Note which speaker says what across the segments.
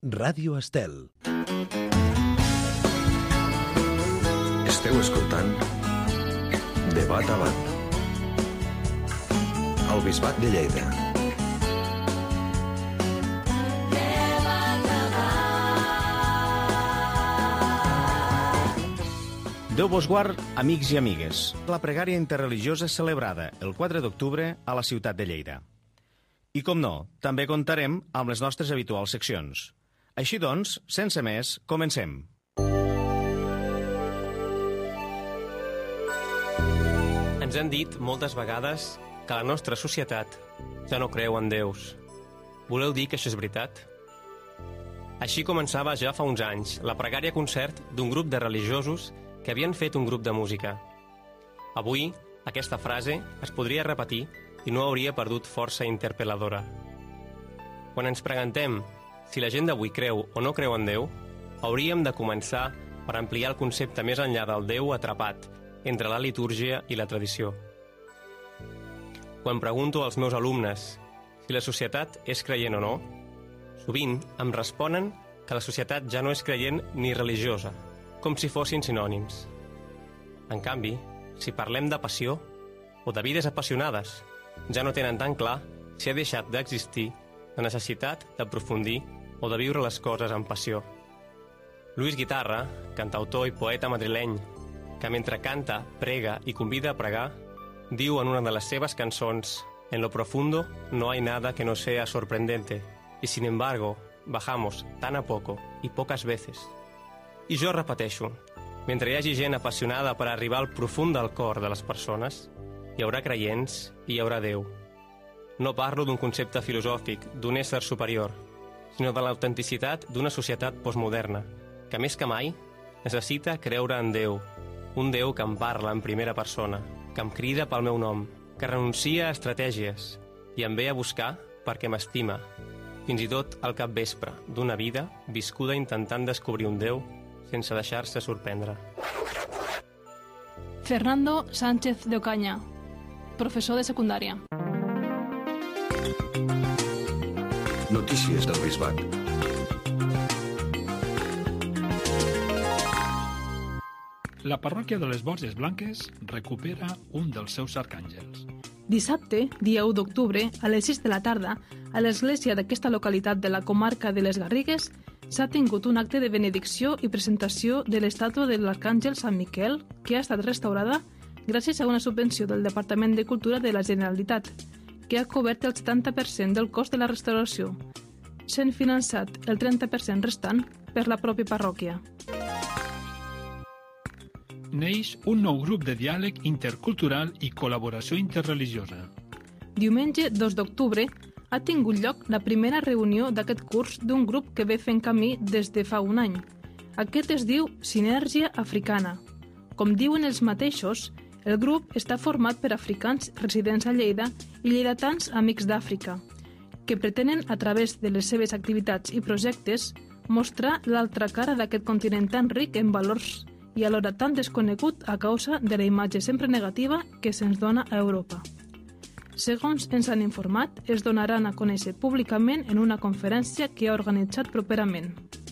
Speaker 1: Ràdio Estel.
Speaker 2: Esteu escoltant Debat Avant. El Bisbat de Lleida.
Speaker 3: Déu vos guard, amics i amigues. La pregària interreligiosa celebrada el 4 d'octubre a la ciutat de Lleida. I com no, també comptarem amb les nostres habituals seccions. Així doncs, sense més, comencem.
Speaker 4: Ens han dit moltes vegades que la nostra societat ja no creu en déus. Voleu dir que això és veritat? Així començava ja fa uns anys la pregària concert d'un grup de religiosos que havien fet un grup de música. Avui, aquesta frase es podria repetir i no hauria perdut força interpel·ladora. Quan ens preguntem si la gent d'avui creu o no creu en Déu, hauríem de començar per ampliar el concepte més enllà del Déu atrapat entre la litúrgia i la tradició. Quan pregunto als meus alumnes si la societat és creient o no, sovint em responen que la societat ja no és creient ni religiosa, com si fossin sinònims. En canvi, si parlem de passió o de vides apassionades, ja no tenen tan clar si ha deixat d'existir la necessitat d'aprofundir o de viure les coses amb passió. Lluís Guitarra, cantautor i poeta madrileny, que mentre canta, prega i convida a pregar, diu en una de les seves cançons: «En lo profundo no hay nada que no sea sorprendente, y sin embargo, bajamos tan a poco y pocas veces». I jo repeteixo, mentre hi hagi gent apassionada per arribar al profund del cor de les persones, hi haurà creients i hi haurà Déu. No parlo d'un concepte filosòfic, d'un ésser superior, sinó de l'autenticitat d'una societat postmoderna, que més que mai necessita creure en Déu, un Déu que em parla en primera persona, que em crida pel meu nom, que renuncia a estratègies i em ve a buscar perquè m'estima, fins i tot al capvespre d'una vida viscuda intentant descobrir un Déu sense deixar-se sorprendre.
Speaker 5: Fernando Sánchez de Ocaña, professor de secundària.
Speaker 2: Notícies del Bisbat.
Speaker 6: La parròquia de les Borges Blanques recupera un dels seus arcàngels.
Speaker 5: Dissabte, dia 1 d'octubre, a les 6 de la tarda, a l'església d'aquesta localitat de la comarca de les Garrigues, s'ha tingut un acte de benedicció i presentació de l'estàtua de l'arcàngel Sant Miquel, que ha estat restaurada gràcies a una subvenció del Departament de Cultura de la Generalitat, que ha cobert el 70% del cost de la restauració, sent finançat el 30% restant per la pròpia parròquia.
Speaker 6: Neix un nou grup de diàleg intercultural i col·laboració interreligiosa.
Speaker 5: Diumenge 2 d'octubre ha tingut lloc la primera reunió d'aquest curs d'un grup que ve fent camí des de fa un any. Aquest es diu Sinergia Africana. Com diuen els mateixos, el grup està format per africans residents a Lleida i lleidatans amics d'Àfrica, que pretenen, a través de les seves activitats i projectes, mostrar l'altra cara d'aquest continent tan ric en valors i alhora tan desconegut a causa de la imatge sempre negativa que se'ns dona a Europa. Segons ens han informat, es donaran a conèixer públicament en una conferència que ha organitzat properament.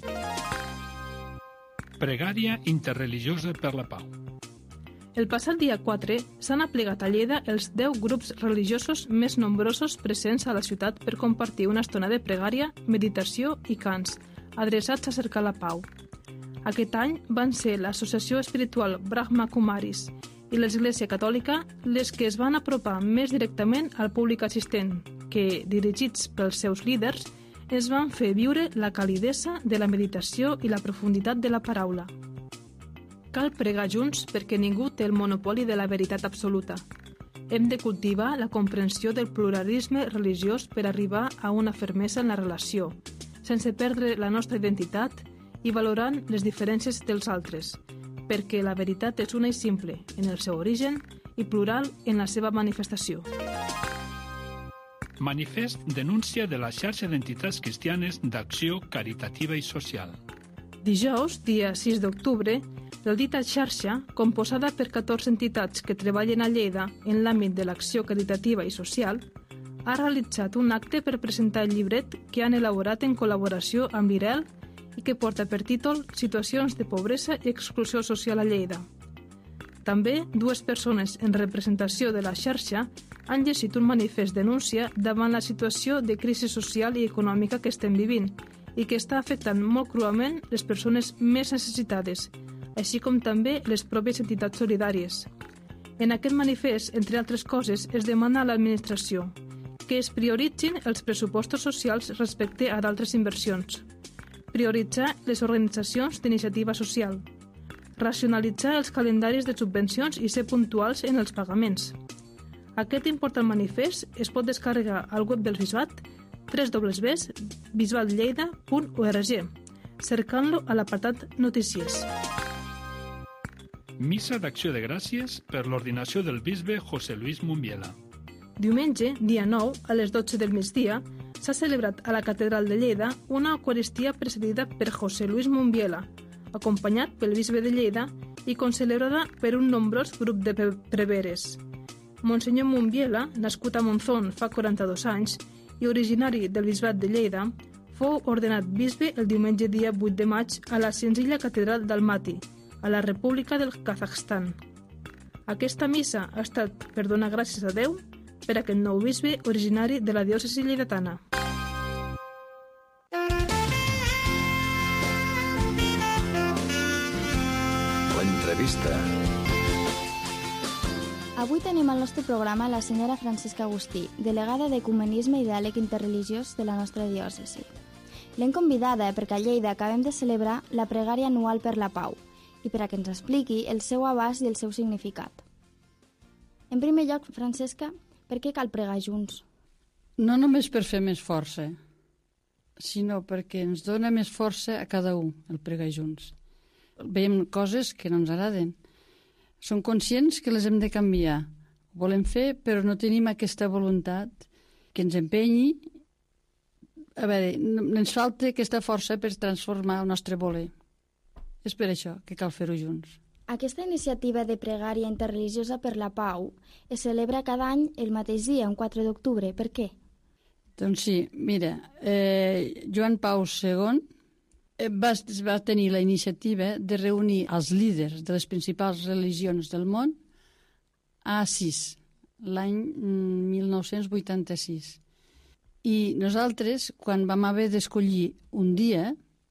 Speaker 6: Pregària interreligiosa per la pau.
Speaker 5: El passat dia 4 s'han aplegat a Lleida els 10 grups religiosos més nombrosos presents a la ciutat per compartir una estona de pregària, meditació i cants, adreçats a cercar la pau. Aquest any van ser l'Associació Espiritual Brahma Kumaris i l'Església Catòlica les que es van apropar més directament al públic assistent, que, dirigits pels seus líders, es van fer viure la calidesa de la meditació i la profunditat de la paraula. Cal pregar junts perquè ningú té el monopoli de la veritat absoluta. Hem de cultivar la comprensió del pluralisme religiós per arribar a una fermesa en la relació, sense perdre la nostra identitat i valorant les diferències dels altres, perquè la veritat és una i simple en el seu origen i plural en la seva manifestació.
Speaker 6: Manifest denúncia de la xarxa d'entitats cristianes d'acció caritativa i social.
Speaker 5: Dijous, dia 6 d'octubre, la dita xarxa, composada per 14 entitats que treballen a Lleida en l'àmbit de l'acció caritativa i social, ha realitzat un acte per presentar el llibret que han elaborat en col·laboració amb l'IREL i que porta per títol Situacions de pobresa i exclusió social a Lleida. També, dues persones en representació de la xarxa han llegit un manifest denúncia davant la situació de crisi social i econòmica que estem vivint i que està afectant molt cruament les persones més necessitades, així com també les pròpies entitats solidàries. En aquest manifest, entre altres coses, es demana a l'administració que es prioritzin els pressupostos socials respecte a d'altres inversions, prioritzar les organitzacions d'iniciativa social, racionalitzar els calendaris de subvencions i ser puntuals en els pagaments. Aquest important manifest es pot descarregar al web del Bisbat www.bisbatlleida.org cercant-lo a l'apartat Notícies.
Speaker 6: Missa d'Acció de Gràcies per l'ordinació del bisbe José Luis Mumbiela.
Speaker 5: Diumenge, dia 9, a les 12 del migdia, s'ha celebrat a la Catedral de Lleida una eucaristia presidida per José Luis Mumbiela, acompanyat pel bisbe de Lleida i concelebrada per un nombrós grup de preveres. Monsenyor Mumbiela, nascut a Monzón fa 42 anys i originari del bisbat de Lleida, fou ordenat bisbe el diumenge dia 8 de maig a la senzilla catedral d'Almaty, a la República del Kazakhstan. Aquesta missa ha estat per donar gràcies a Déu per aquest nou bisbe originari de la diòcesi lleidatana.
Speaker 2: L'entrevista.
Speaker 1: Avui tenim al nostre programa la senyora Francesca Agustí, delegada d'Ecumenisme i Diàleg Interreligiós de la nostra diòcesi. L'hem convidada perquè a Lleida acabem de celebrar la pregària anual per la pau i per a que ens expliqui el seu abast i el seu significat. En primer lloc, Francesca, per què cal pregar junts?
Speaker 7: No només per fer més força, sinó perquè ens dona més força a cada un el pregar junts. Veiem coses que no ens agraden. Som conscients que les hem de canviar. Ho volem fer, però no tenim aquesta voluntat que ens empenyi. A veure, ens falta aquesta força per transformar el nostre voler. És per això que cal fer-ho junts.
Speaker 1: Aquesta iniciativa de pregària interreligiosa per la pau es celebra cada any el mateix dia, un 4 d'octubre. Per què?
Speaker 7: Doncs sí, mira, Joan Pau II va tenir la iniciativa de reunir els líders de les principals religions del món a Assís, l'any 1986. I nosaltres, quan vam haver d'escollir un dia,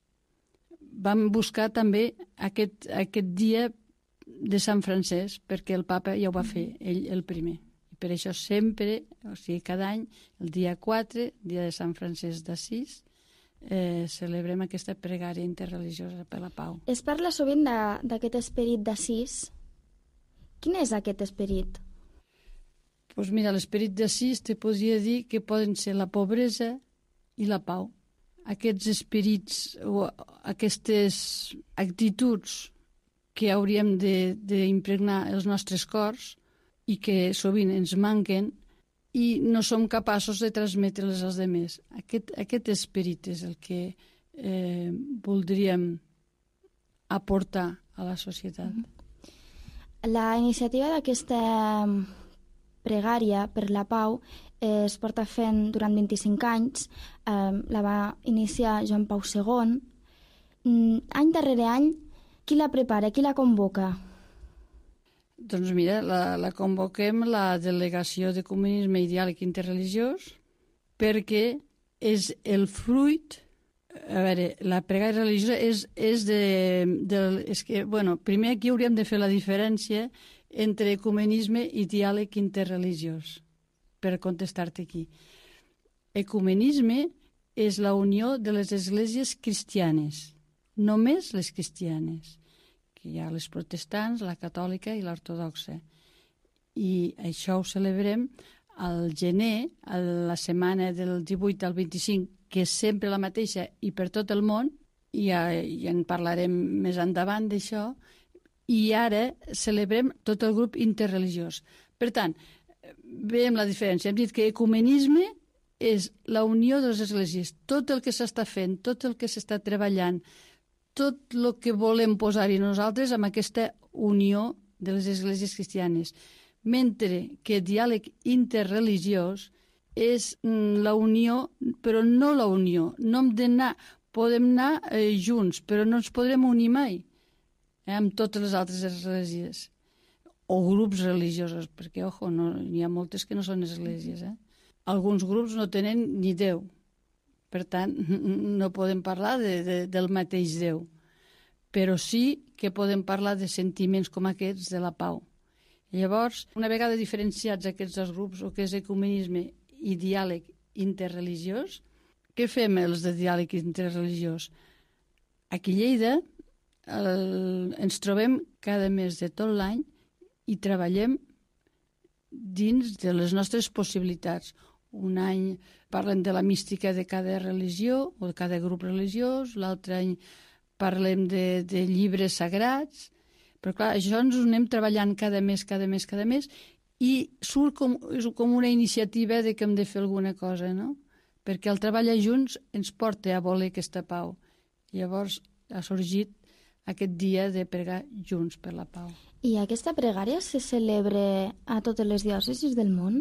Speaker 7: vam buscar també aquest dia de Sant Francesc, perquè el papa ja ho va fer, ell el primer. I per això sempre, o sigui, cada any, el dia 4, dia de Sant Francesc d'Assís, celebrem aquesta pregària interreligiosa per la pau.
Speaker 1: Es parla sovint d'aquest esperit d'Assís. Quin és aquest esperit?
Speaker 7: Doncs mira, l'esperit d'Assís te podria dir que poden ser la pobresa i la pau. Aquests esperits o aquestes actituds que hauríem d'impregnar els nostres cors i que sovint ens manquen i no som capaços de transmetre-les als altres. Aquest esperit és el que voldríem aportar a la societat.
Speaker 1: La iniciativa d'aquesta pregària per la pau es porta fent durant 25 anys. La va iniciar Joan Pau II. Any darrere any, qui la prepara, qui la convoca?
Speaker 7: Doncs mira, la convoquem la Delegació d'Ecumenisme i Diàleg Interreligiós perquè és el fruit. A veure, la pregària religiosa és que, bueno, primer aquí hauríem de fer la diferència entre ecumenisme i diàleg interreligiós, per contestar-te aquí. Ecumenisme és la unió de les esglésies cristianes, només les cristianes, que hi ha les protestants, la catòlica i l'ortodoxa. I això ho celebrem al gener, a la setmana del 18 al 25, que és sempre la mateixa i per tot el món, i ja en parlarem més endavant d'això, i ara celebrem tot el grup interreligiós. Per tant, veiem la diferència. Hem dit que ecumenisme és la unió de les esglésies. Tot el que s'està fent, tot el que s'està treballant, tot el que volem posar-hi nosaltres amb aquesta unió de les esglésies cristianes. Mentre que diàleg interreligiós és la unió, però no la unió. No hem d'anar, podem anar junts, però no ens podrem unir mai amb totes les altres esglésies o grups religiosos, perquè, ojo, n'hi ha moltes que no són esglésies. Alguns grups no tenen ni Déu. Per tant, no podem parlar del mateix Déu. Però sí que podem parlar de sentiments com aquests de la pau. Llavors, una vegada diferenciats aquests dos grups, el que és ecumenisme i diàleg interreligiós, què fem els de diàleg interreligiós? Aquí a Lleida ens trobem cada mes de tot l'any i treballem dins de les nostres possibilitats. Un any parlem de la mística de cada religió o de cada grup religiós, l'altre any parlem de llibres sagrats, però clar, això ens ho anem treballant cada mes, i surt com una iniciativa de que hem de fer alguna cosa, no? Perquè el treballar junts ens porta a voler aquesta pau. Llavors ha sorgit aquest dia de pregar junts per la pau.
Speaker 1: I aquesta pregària se celebra a totes les diòcesis del món?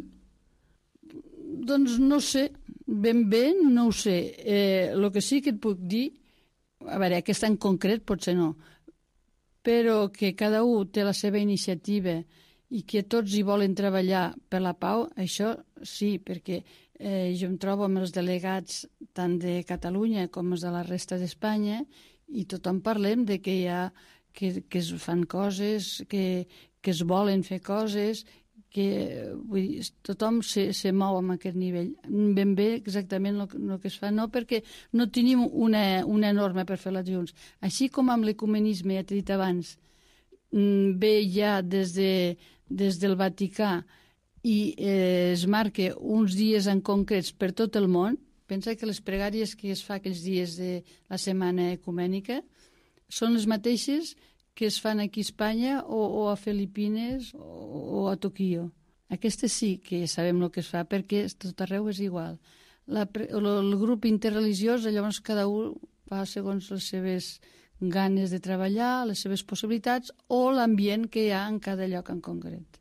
Speaker 7: Doncs no sé, ben bé no ho sé. El que sí que et puc dir, a veure, aquesta en concret potser no, però que cada un té la seva iniciativa i que tots hi volen treballar per la pau, això sí, perquè jo em trobo amb els delegats tant de Catalunya com els de la resta d'Espanya i tothom parlem de que hi ha que es fan coses, que es volen fer coses, que vull dir, tothom se mou amb aquest nivell. Ben bé exactament el que es fa, no perquè no tenim una norma per fer-la junts. Així com amb l'ecumenisme, ja t'he dit abans, ve ja des del Vaticà i es marca uns dies en concrets per tot el món. Pensa que les pregàries que es fa aquells dies de la setmana ecumènica són les mateixes que es fan aquí a Espanya o a Filipines o a Tòquio. Aquestes sí que sabem el que es fa perquè tot arreu és igual. El grup interreligiós, llavors cada un fa segons les seves ganes de treballar, les seves possibilitats o l'ambient que hi ha en cada lloc en concret.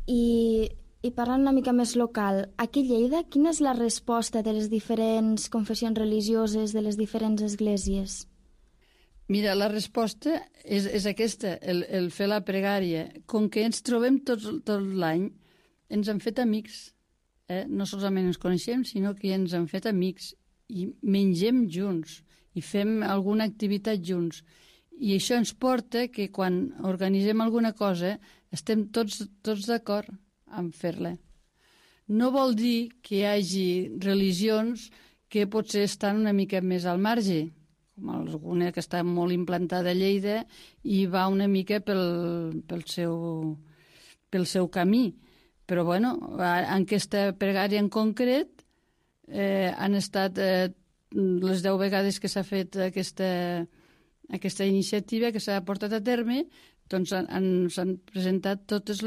Speaker 1: I parlant una mica més local, aquí a Lleida, quina és la resposta de les diferents confessions religioses, de les diferents esglésies?
Speaker 7: Mira, la resposta és aquesta, el fer la pregària. Com que ens trobem tot l'any, ens han fet amics. No solament ens coneixem, sinó que ens han fet amics i mengem junts i fem alguna activitat junts. I això ens porta que quan organitzem alguna cosa estem tots d'acord en fer-la. No vol dir que hi hagi religions que potser estan una mica més al marge, com alguna que està molt implantada a Lleida i va una mica pel seu camí. Però, bueno, en aquesta pregària en concret han estat les 10 vegades que s'ha fet aquesta iniciativa que s'ha portat a terme, doncs s'han presentat tots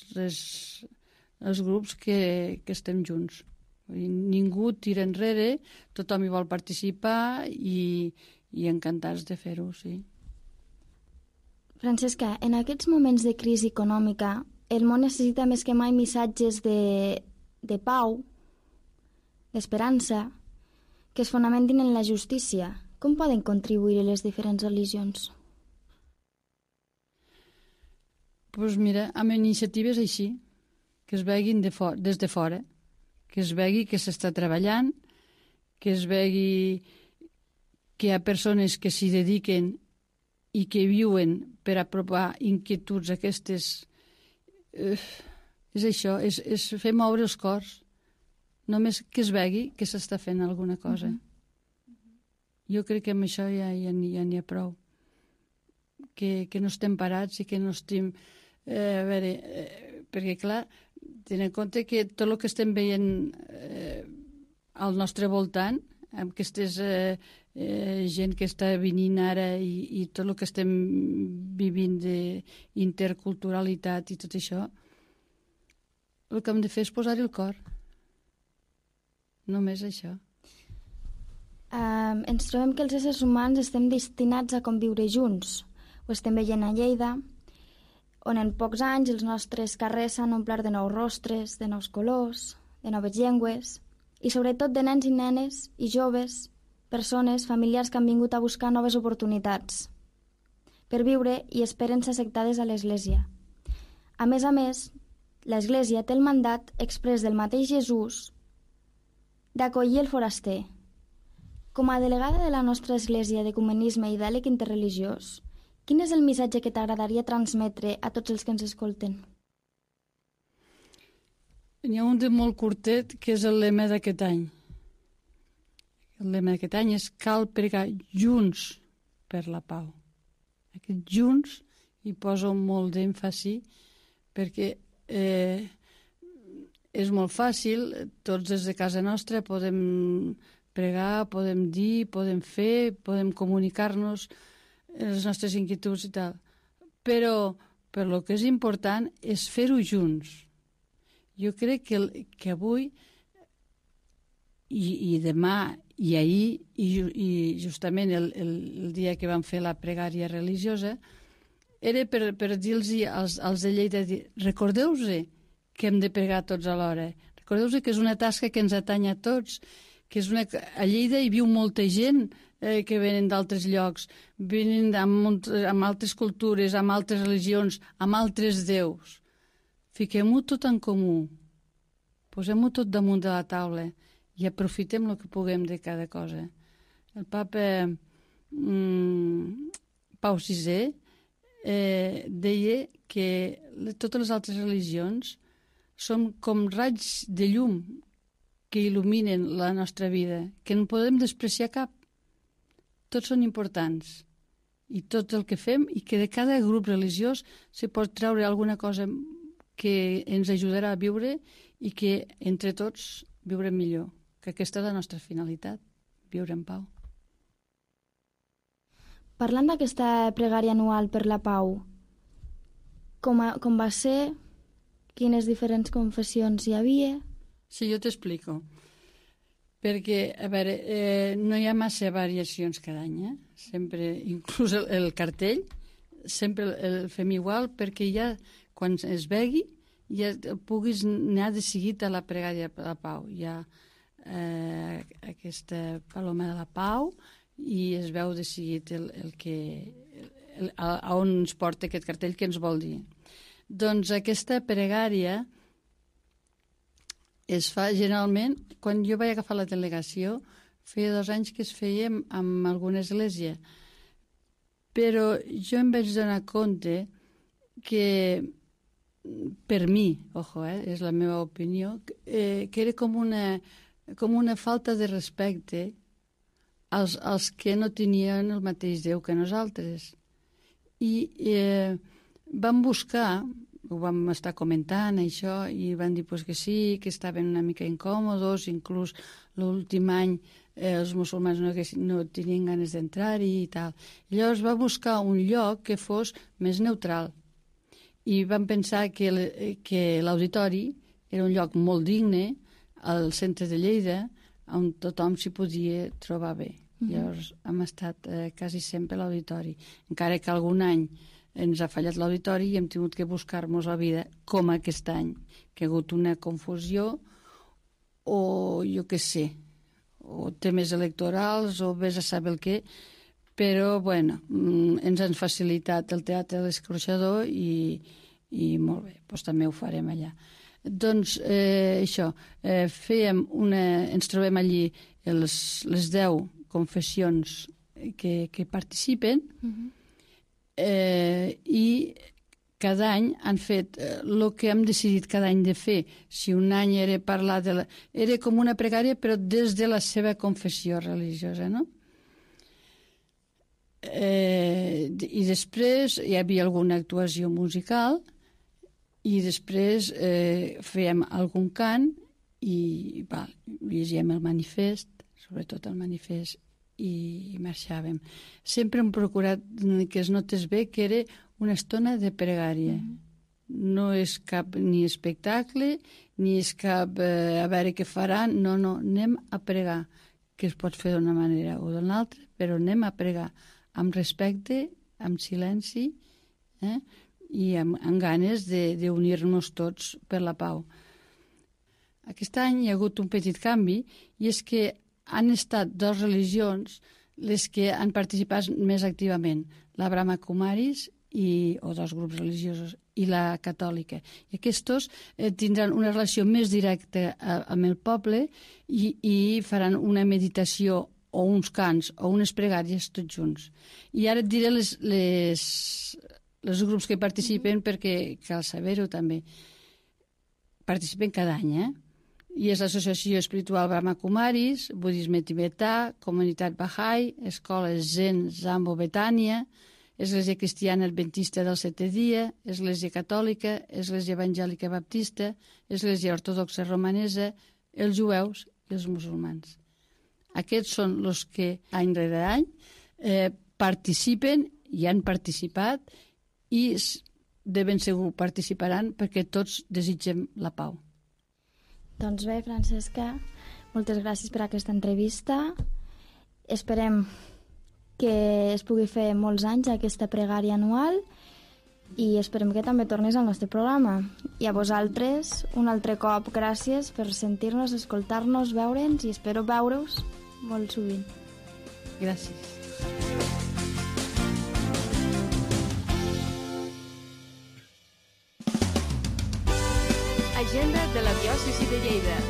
Speaker 7: els grups que estem junts. Ningú tira enrere, tothom hi vol participar i encantats de fer-ho, sí.
Speaker 1: Francesca, en aquests moments de crisi econòmica, el món necessita més que mai missatges de pau, d'esperança, que es fonamentin en la justícia. Com poden contribuir les diferents religions?
Speaker 7: Doncs mira, amb iniciatives així, que es veguin des de fora, que es vegui que s'està treballant, que es vegui que hi ha persones que s'hi dediquen i que viuen per apropar inquietuds aquestes. És això, és fer moure els cors. Només que es vegui que s'està fent alguna cosa. Jo crec que amb això ja n'hi ha prou. Que no estem parats i que no estem... A veure, perquè clar, tenint en compte que tot el que estem veient al nostre voltant, amb aquestes gent que està venint ara i tot el que estem vivint d'interculturalitat i tot això, el que hem de fer és posar-hi el cor. Només això.
Speaker 1: Ens trobem que els éssers humans estem destinats a conviure junts. Ho estem veient a Lleida, on en pocs anys els nostres carrers s'han omplert de nous rostres, de nous colors, de noves llengües. i sobretot de nens i nenes i joves, persones, familiars que han vingut a buscar noves oportunitats per viure i esperen ser acceptades a l'Església. A més, l'Església té el mandat exprés del mateix Jesús d'acollir el foraster. Com a delegada de la nostra Església d'Ecumenisme i Diàleg Interreligiós, quin és el missatge que t'agradaria transmetre a tots els que ens escolten?
Speaker 7: N'hi ha un de molt curtet, que és el lema d'aquest any. El lema d'aquest any és cal pregar junts per la pau. Aquest junts hi poso molt d'èmfasi perquè és molt fàcil, tots des de casa nostra podem pregar, podem dir, podem fer, podem comunicar-nos les nostres inquietuds i tal. Però el que és important és fer-ho junts. Jo crec que avui i demà i ahir i justament el dia que vam fer la pregària religiosa era per dir-los als de Lleida, recordeu-vos que hem de pregar tots alhora. Recordeu-vos que és una tasca que ens atanya a tots, que a Lleida hi viu molta gent que venen d'altres llocs, venen amb altres cultures, amb altres religions, amb altres déus. Fiquem-ho tot en comú, posem-ho tot damunt de la taula i aprofitem el que puguem de cada cosa. El papa Pau VI deia que totes les altres religions són com raigs de llum que il·luminen la nostra vida, que no podem despreciar cap. Tots són importants i tot el que fem i que de cada grup religiós se pot treure alguna cosa que ens ajudarà a viure i que entre tots viurem millor, que aquesta és la nostra finalitat, viure en pau.
Speaker 1: Parlant d'aquesta pregària anual per la pau, com va ser? Quines diferents confessions hi havia?
Speaker 7: Sí, jo t'explico. Perquè, a veure, no hi ha massa variacions cada any, Sempre, inclús el cartell, sempre el fem igual perquè ja, quan es vegi, ja puguis anar de seguit a la pregària per la pau. Hi ha aquesta paloma de la pau i es veu de seguit a on ens porta aquest cartell, que ens vol dir. Doncs aquesta pregària es fa generalment, quan jo vaig agafar la delegació, feia 2 anys que es feia en alguna església, però jo em vaig donar compte que per mi, és la meva opinió, que era com una falta de respecte als que no tenien el mateix Déu que nosaltres. I vam buscar, ho vam estar comentant, això, i van dir que sí, que estaven una mica incòmodos, inclús l'últim any els musulmans no tenien ganes d'entrar-hi i tal. Llavors va buscar un lloc que fos més neutral i vam pensar que l'auditori era un lloc molt digne al centre de Lleida on tothom s'hi podia trobar bé. Llavors hem estat quasi sempre a l'auditori, encara que algun any ens ha fallat l'auditori i hem tingut que buscar-nos la vida, com aquest any, que ha hagut una confusió o jo què sé, o temes electorals o vés a saber el què, però bueno, ens han facilitat el Teatre de l'Escorxador i molt bé, doncs també ho farem allà. Doncs això, ens trobem allí les 10 confessions que participen i cada any han fet el que hem decidit cada any de fer. Si un any era parlar era com una pregària però des de la seva confessió religiosa, no? I després hi havia alguna actuació musical i després fèiem algun cant i llegíem el manifest, sobretot el manifest, i marxàvem. Sempre hem procurat que es notés bé que era una estona de pregària. No és cap ni espectacle, ni és cap a veure què faran, no, anem a pregar, que es pot fer d'una manera o d'una altra, però anem a pregar amb respecte, amb silenci, i amb ganes d'unir-nos tots per la pau. Aquest any hi ha hagut un petit canvi i és que han estat dues religions les que han participat més activament, la Brahma Kumaris o dos grups religiosos i la catòlica. I aquests tindran una relació més directa amb el poble i faran una meditació o uns cants o unes pregàries tots junts. I ara et diré els grups que participen perquè cal saber-ho també. Participen cada any, I és l'Associació Espiritual Brahma Kumaris, Budisme Tibetà, Comunitat Bahá'í, Escoles Zen Zambo Betània, Església Cristiana Adventista del Setè Dia, Església Catòlica, Església Evangèlica Baptista, Església Ortodoxa Romanesa, els jueus i els musulmans. Aquests són els que any rere any participen i han participat i de ben segur participaran perquè tots desitgem la pau.
Speaker 1: Doncs bé, Francesca, moltes gràcies per aquesta entrevista. Esperem que es pugui fer molts anys aquesta pregària anual i esperem que també tornis al nostre programa. I a vosaltres, un altre cop, gràcies per sentir-nos, escoltar-nos, veure'ns i espero veure-us molt sovint.
Speaker 7: Gràcies.
Speaker 8: Agenda de la diòcesi de Lleida.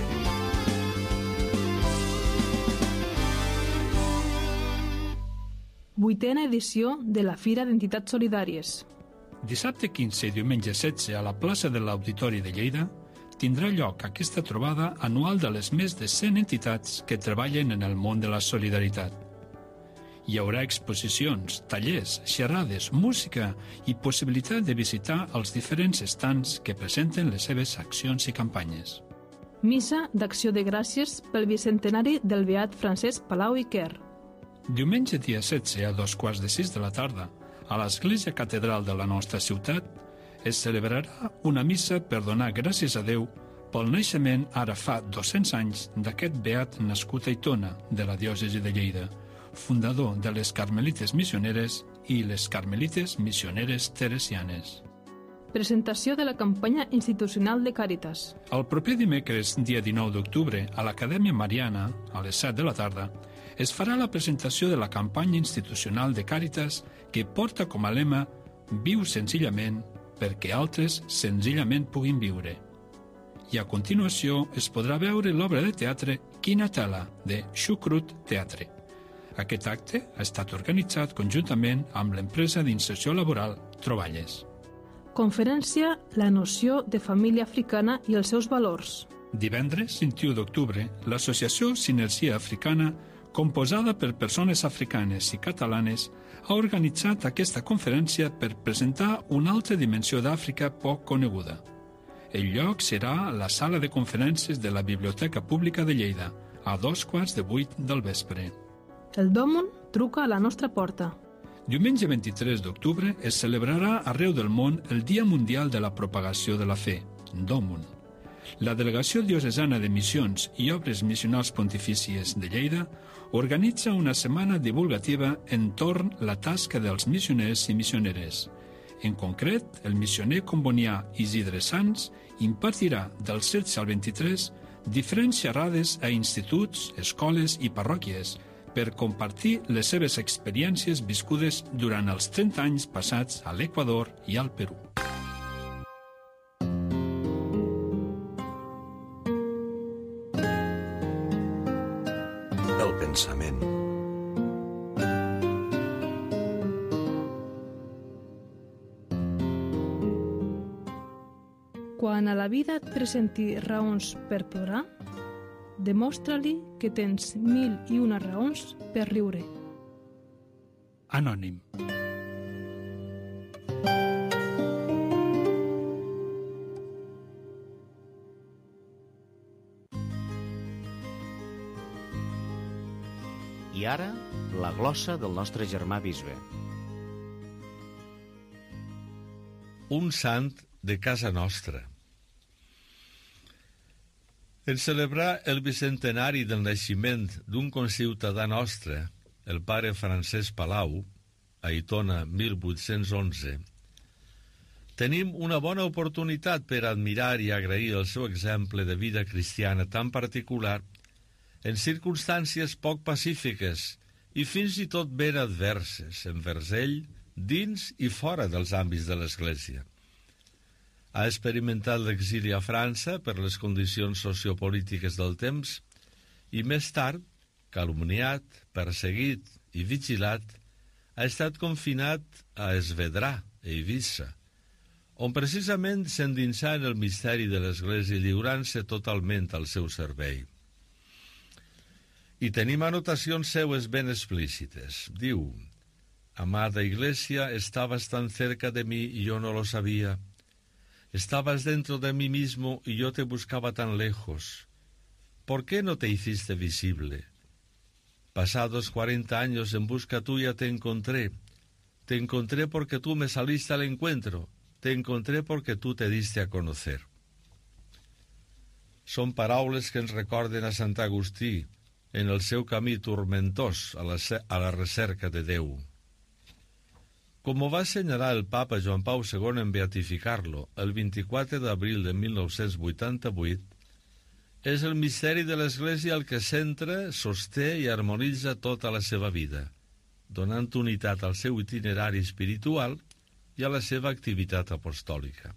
Speaker 5: Vuitena edició de la Fira d'Entitats Solidàries.
Speaker 6: Dissabte 15 i diumenge 16 a la plaça de l'Auditori de Lleida tindrà lloc aquesta trobada anual de les més de 100 entitats que treballen en el món de la solidaritat. Hi haurà exposicions, tallers, xerrades, música i possibilitat de visitar els diferents estants que presenten les seves accions i campanyes.
Speaker 5: Missa d'Acció de Gràcies pel bicentenari del beat Francesc Palau i Quer.
Speaker 6: Diumenge dia 16 a 5:15 de la tarda, a l'Església Catedral de la nostra ciutat, es celebrarà una missa per donar gràcies a Déu pel naixement ara fa 200 anys d'aquest beat nascut a Aitona, de la diòcesi de Lleida, fundador de les Carmelites Missioneres i les Carmelites Missioneres Teresianes.
Speaker 5: Presentació de la campanya institucional de Càritas.
Speaker 6: El proper dimecres, dia 19 d'octubre, a l'Acadèmia Mariana, a les 7 de la tarda, es farà la presentació de la campanya institucional de Càritas que porta com a lema «Viu senzillament perquè altres senzillament puguin viure». I a continuació es podrà veure l'obra de teatre Quina tela, de Xucrut Teatre. Aquest acte ha estat organitzat conjuntament amb l'empresa d'inserció laboral Troballes.
Speaker 5: Conferència La noció de família africana i els seus valors.
Speaker 6: Divendres, 21 d'octubre, l'Associació Sinergia Africana, composada per persones africanes i catalanes, ha organitzat aquesta conferència per presentar una altra dimensió d'Àfrica poc coneguda. El lloc serà la sala de conferències de la Biblioteca Pública de Lleida, a 7:15 del vespre.
Speaker 5: El Dòmun truca a la nostra porta.
Speaker 6: Diumenge 23 d'octubre es celebrarà arreu del món el Dia Mundial de la Propagació de la Fe, Dòmun. La Delegació Diocesana de Missions i Obres Missionals Pontifícies de Lleida organitza una setmana divulgativa entorn la tasca dels missioners i missioneres. En concret, el missioner combonià Isidre Sans impartirà del 16 al 23 diferents xerrades a instituts, escoles i parròquies per compartir les seves experiències viscudes durant els 30 anys passats a l'Equador i al Perú.
Speaker 2: El pensament.
Speaker 5: Quan a la vida et presenti raons per plorar, demostra-li que tens 1001 raons per riure.
Speaker 6: Anònim.
Speaker 3: I ara, la glossa del nostre germà bisbe.
Speaker 9: Un sant de casa nostra. En celebrar el bicentenari del naixement d'un conciutadà nostre, el pare Francesc Palau, a Aitona 1811, Tenim una bona oportunitat per admirar i agrair el seu exemple de vida cristiana tan particular en circumstàncies poc pacífiques i fins i tot ben adverses envers ell, dins i fora dels àmbits de l'Església. Ha experimentat l'exili a França per les condicions sociopolítiques del temps i més tard, calumniat, perseguit i vigilat, ha estat confinat a Esvedrà, a Eivissa, on precisament s'endinsà en el misteri de l'Església lliurant-se totalment al seu servei. I tenim anotacions seues ben explícites. Diu: «Amada Iglesia, estabas tan cerca de mí y yo no lo sabía. Estabas dentro de mí mismo y yo te buscaba tan lejos. ¿Por qué no te hiciste visible? Pasados 40 años en busca tuya te encontré. Te encontré porque tú me saliste al encuentro. Te encontré porque tú te diste a conocer». Són paraules que ens recorden a Sant Agustí en el seu camí turmentós a la recerca de Déu. Com ho va assenyalar el papa Joan Pau II en beatificar-lo el 24 d'abril de 1988, és el misteri de l'Església el que centra, sosté i harmonitza tota la seva vida, donant unitat al seu itinerari espiritual i a la seva activitat apostòlica.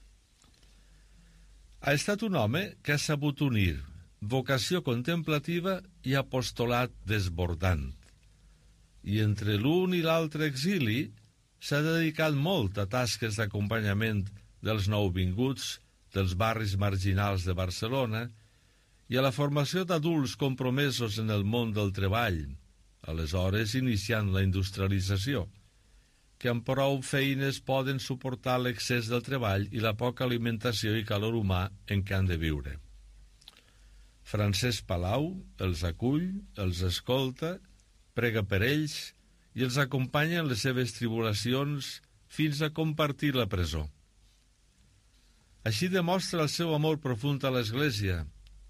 Speaker 9: Ha estat un home que ha sabut unir vocació contemplativa i apostolat desbordant. I entre l'un i l'altre exili s'ha dedicat molt a tasques d'acompanyament dels nouvinguts dels barris marginals de Barcelona i a la formació d'adults compromesos en el món del treball, aleshores iniciant la industrialització, que amb prou feines poden suportar l'excés del treball i la poca alimentació i calor humà en què han de viure. Francesc Palau els acull, els escolta, prega per ells i els acompanya en les seves tribulacions fins a compartir la presó. Així demostra el seu amor profund a l'Església.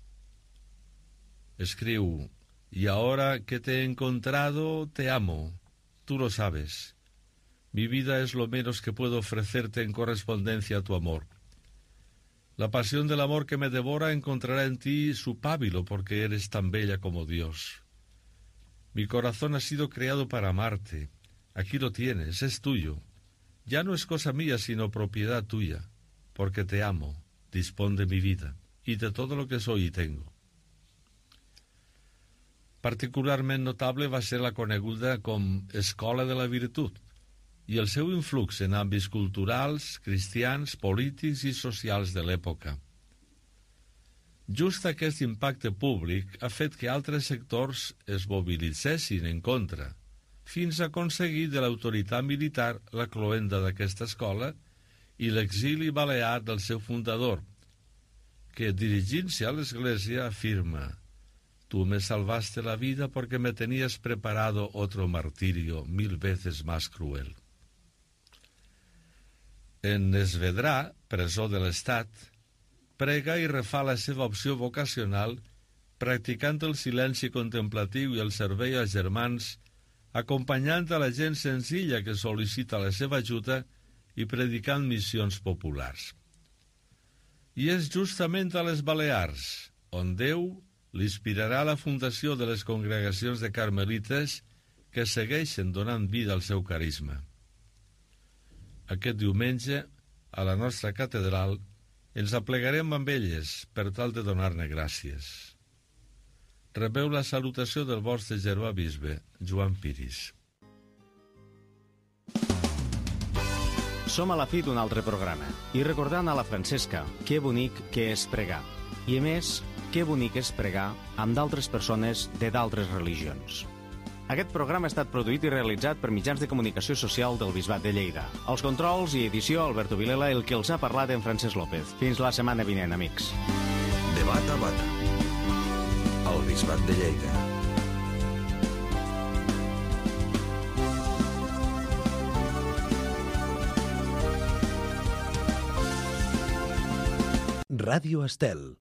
Speaker 9: Escriu: «Y ahora que te he encontrado, te amo. Tú lo sabes. Mi vida es lo menos que puedo ofrecerte en correspondencia a tu amor. La pasión del amor que me devora encontrará en ti su pábilo porque eres tan bella como Dios. Mi corazón ha sido creado para amarte. Aquí lo tienes, es tuyo. Ya no es cosa mía sino propiedad tuya, porque te amo, dispón de mi vida y de todo lo que soy y tengo». Particularment notable va ser la coneguda com Escola de la Virtut i el seu influx en àmbits culturals, cristians, polítics i socials de l'època. Just aquest impacte públic ha fet que altres sectors es mobilitzessin en contra, fins a aconseguir de l'autoritat militar la cloenda d'aquesta escola i l'exili balear del seu fundador, que, dirigint-se a l'Església, afirma: «Tú me salvaste la vida porque me tenías preparado otro martirio 1000 veces más cruel». En Esvedrà, presó de l'Estat, prega i refà la seva opció vocacional practicant el silenci contemplatiu i el servei als germans, acompanyant a la gent senzilla que sol·licita la seva ajuda i predicant missions populars. I és justament a les Balears on Déu l'inspirarà la fundació de les congregacions de carmelites que segueixen donant vida al seu carisma. Aquest diumenge, a la nostra catedral, ens aplegarem amb elles per tal de donar-ne gràcies. Rebeu la salutació del vostre germà bisbe, Joan Piris.
Speaker 3: Som a la fi d'un altre programa i recordant a la Francesca que bonic que és pregar. I a més, que bonic és pregar amb d'altres persones de d'altres religions. Aquest programa ha estat produït i realitzat per mitjans de comunicació social del Bisbat de Lleida. Els controls i edició, Alberto Vilela, el que els ha parlat en Francesc López. Fins la setmana vinent, amics.
Speaker 2: De bata a bata. El Bisbat de Lleida.
Speaker 10: Ràdio Estel.